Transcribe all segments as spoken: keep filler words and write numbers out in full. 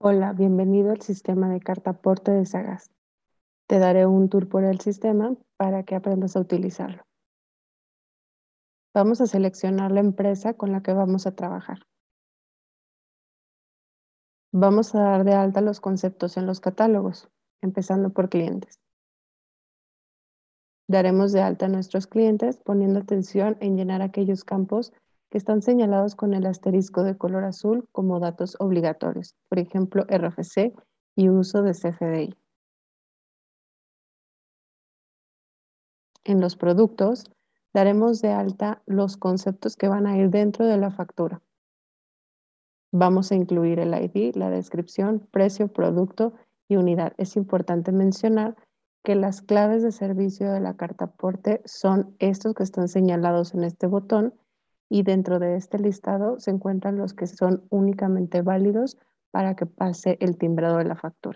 Hola, bienvenido al sistema de cartaporte de Sagaz. Te daré un tour por el sistema para que aprendas a utilizarlo. Vamos a seleccionar la empresa con la que vamos a trabajar. Vamos a dar de alta los conceptos en los catálogos, empezando por clientes. Daremos de alta a nuestros clientes poniendo atención en llenar aquellos campos que están señalados con el asterisco de color azul como datos obligatorios, por ejemplo, R F C y uso de C F D I. En los productos, daremos de alta los conceptos que van a ir dentro de la factura. Vamos a incluir el I D, la descripción, precio, producto y unidad. Es importante mencionar que las claves de servicio de la carta aporte son estos que están señalados en este botón y dentro de este listado se encuentran los que son únicamente válidos para que pase el timbrado de la factura.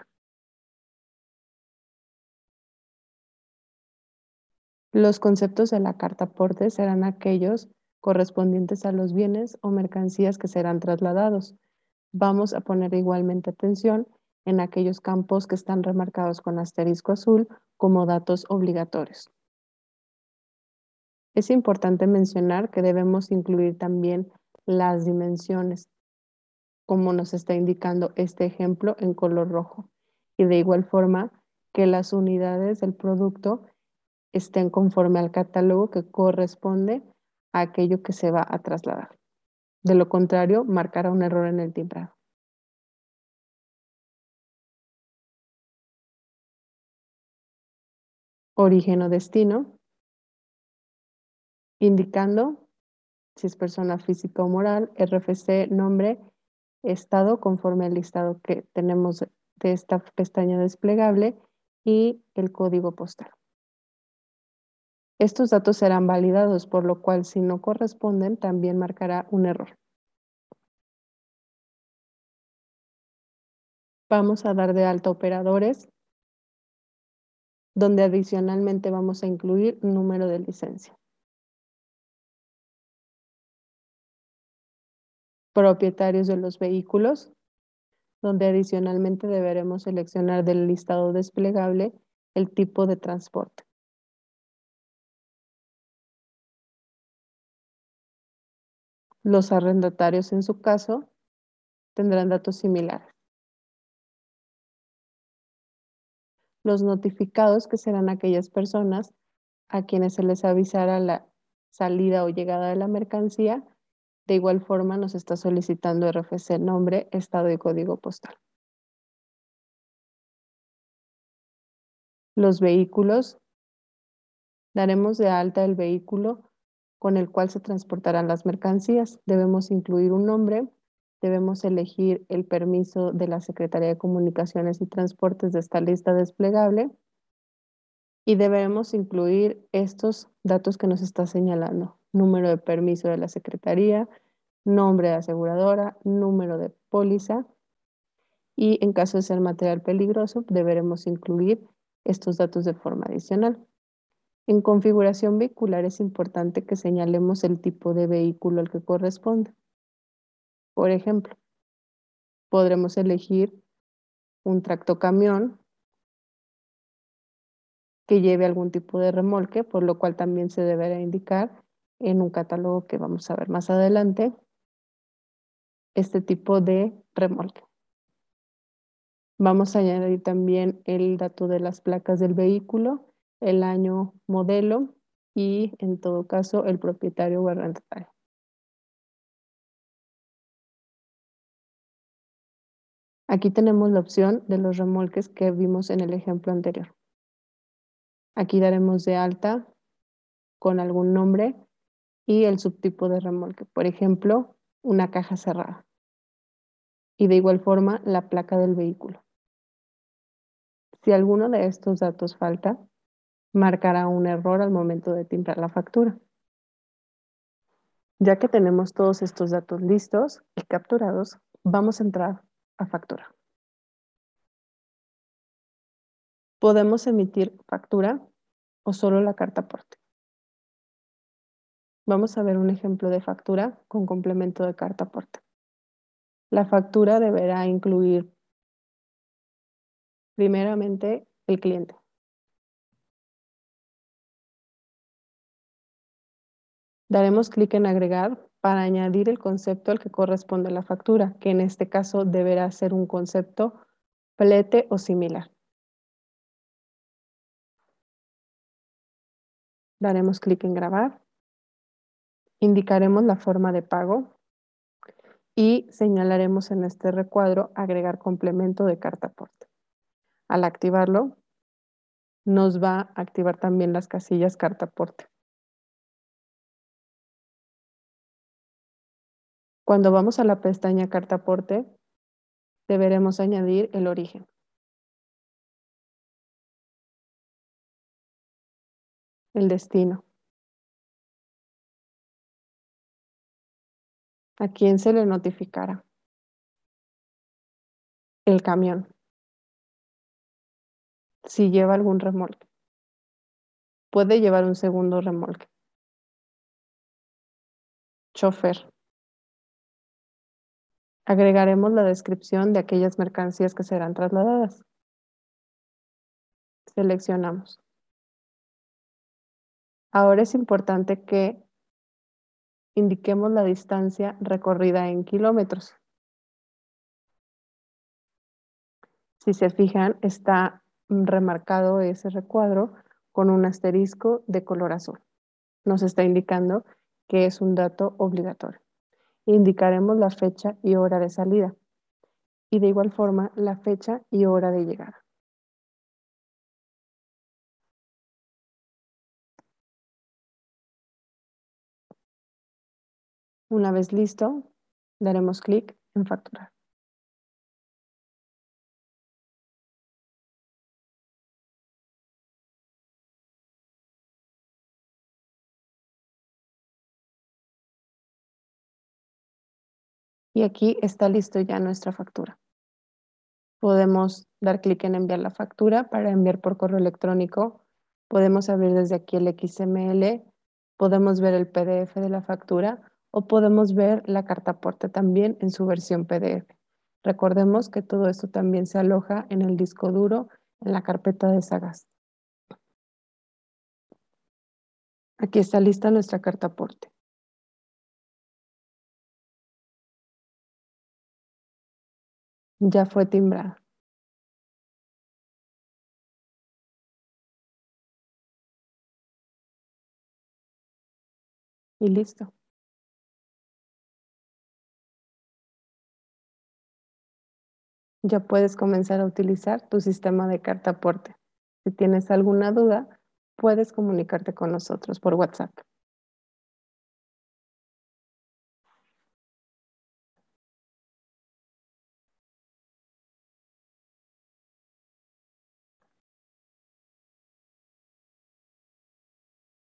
Los conceptos de la carta aporte serán aquellos correspondientes a los bienes o mercancías que serán trasladados. Vamos a poner igualmente atención en aquellos campos que están remarcados con asterisco azul como datos obligatorios. Es importante mencionar que debemos incluir también las dimensiones, como nos está indicando este ejemplo en color rojo. Y de igual forma que las unidades del producto estén conforme al catálogo que corresponde a aquello que se va a trasladar. De lo contrario, marcará un error en el timbrado. Origen o destino, indicando si es persona física o moral, R F C, nombre, estado conforme al listado que tenemos de esta pestaña desplegable y el código postal. Estos datos serán validados, por lo cual si no corresponden, también marcará un error. Vamos a dar de alta operadores, donde adicionalmente vamos a incluir número de licencia. Propietarios de los vehículos, donde adicionalmente deberemos seleccionar del listado desplegable el tipo de transporte. Los arrendatarios, en su caso, tendrán datos similares. Los notificados, que serán aquellas personas a quienes se les avisará la salida o llegada de la mercancía, de igual forma nos está solicitando R F C, nombre, estado y código postal. Los vehículos, daremos de alta el vehículo con el cual se transportarán las mercancías. Debemos incluir un nombre, debemos elegir el permiso de la Secretaría de Comunicaciones y Transportes de esta lista desplegable y debemos incluir estos datos que nos está señalando: número de permiso de la Secretaría, nombre de aseguradora, número de póliza y en caso de ser material peligroso deberemos incluir estos datos de forma adicional. En configuración vehicular es importante que señalemos el tipo de vehículo al que corresponde. Por ejemplo, podremos elegir un tractocamión que lleve algún tipo de remolque, por lo cual también se deberá indicar en un catálogo que vamos a ver más adelante este tipo de remolque. Vamos a añadir también el dato de las placas del vehículo, el año, modelo y en todo caso el propietario o arrendatario. Aquí tenemos la opción de los remolques que vimos en el ejemplo anterior. Aquí daremos de alta con algún nombre y el subtipo de remolque, por ejemplo, una caja cerrada. Y de igual forma, la placa del vehículo. Si alguno de estos datos falta, marcará un error al momento de timbrar la factura. Ya que tenemos todos estos datos listos y capturados, vamos a entrar a factura. Podemos emitir factura o solo la carta aporte. Vamos a ver un ejemplo de factura con complemento de carta aporte. La factura deberá incluir Primeramente, el cliente. Daremos clic en agregar para añadir el concepto al que corresponde la factura, que en este caso deberá ser un concepto flete o similar. Daremos clic en grabar, indicaremos la forma de pago y señalaremos en este recuadro agregar complemento de carta aporte. Al activarlo, nos va a activar también las casillas carta aporte. Cuando vamos a la pestaña carta aporte, deberemos añadir el origen. El destino. ¿A quién se le notificará? El camión. Si lleva algún remolque. Puede llevar un segundo remolque. Chofer. Agregaremos la descripción de aquellas mercancías que serán trasladadas. Seleccionamos. Ahora es importante que indiquemos la distancia recorrida en kilómetros. Si se fijan, está remarcado ese recuadro con un asterisco de color azul. Nos está indicando que es un dato obligatorio. Indicaremos la fecha y hora de salida y de igual forma la fecha y hora de llegada. Una vez listo, daremos clic en facturar. Y aquí está listo ya nuestra factura. Podemos dar clic en enviar la factura para enviar por correo electrónico. Podemos abrir desde aquí el X M L, podemos ver el P D F de la factura o podemos ver la carta aporte también en su versión P D F. Recordemos que todo esto también se aloja en el disco duro en la carpeta de Sagast. Aquí está lista nuestra carta aporte. Ya fue timbrada. Y listo. Ya puedes comenzar a utilizar tu sistema de carta aporte. Si tienes alguna duda, puedes comunicarte con nosotros por WhatsApp.